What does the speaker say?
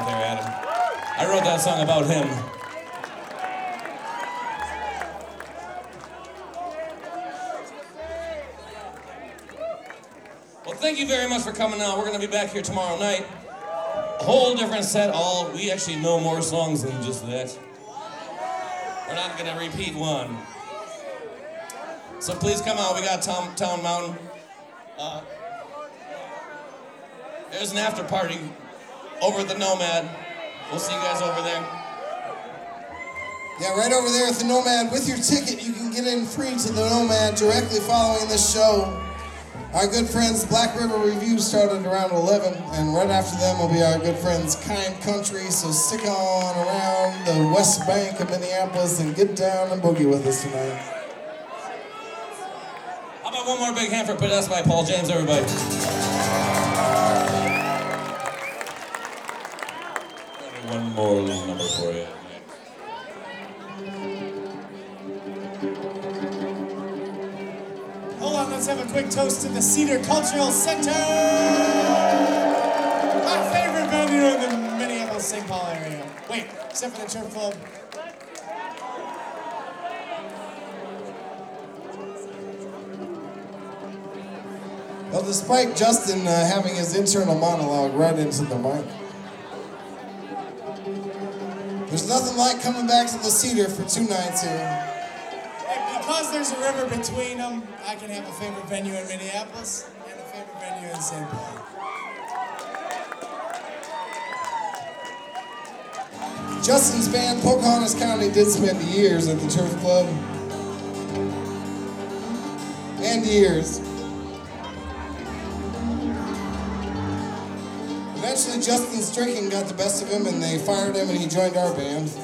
out there, Adam. I wrote that song about him. Well, thank you very much for coming out. We're going to be back here tomorrow night. A whole different set. We actually know more songs than just that. We're not going to repeat one. So please come out. We got Town Mountain. There's an after party over at the Nomad. We'll see you guys over there. Yeah, right over there at the Nomad. With your ticket, you can get in free to the Nomad directly following this show. Our good friends Black River Review started around 11, and right after them will be our good friends Kind Country, so stick on around the West Bank of Minneapolis and get down and boogie with us tonight. How about one more big hand for Possessed by Paul James, everybody? One more little number for you. Hold on, let's have a quick toast to the Cedar Cultural Center! My favorite venue in the Minneapolis-St. Paul area. Wait, except for the Turf Club. Well, despite Justin having his internal monologue right into the mic, there's nothing like coming back to the Cedar for 2 nights here. And because there's a river between them, I can have a favorite venue in Minneapolis and a favorite venue in St. Paul. Justin's band, Pocahontas County, did spend years at the Turf Club. And years. Eventually, Justin's drinking got the best of him, and they fired him, and he joined our band.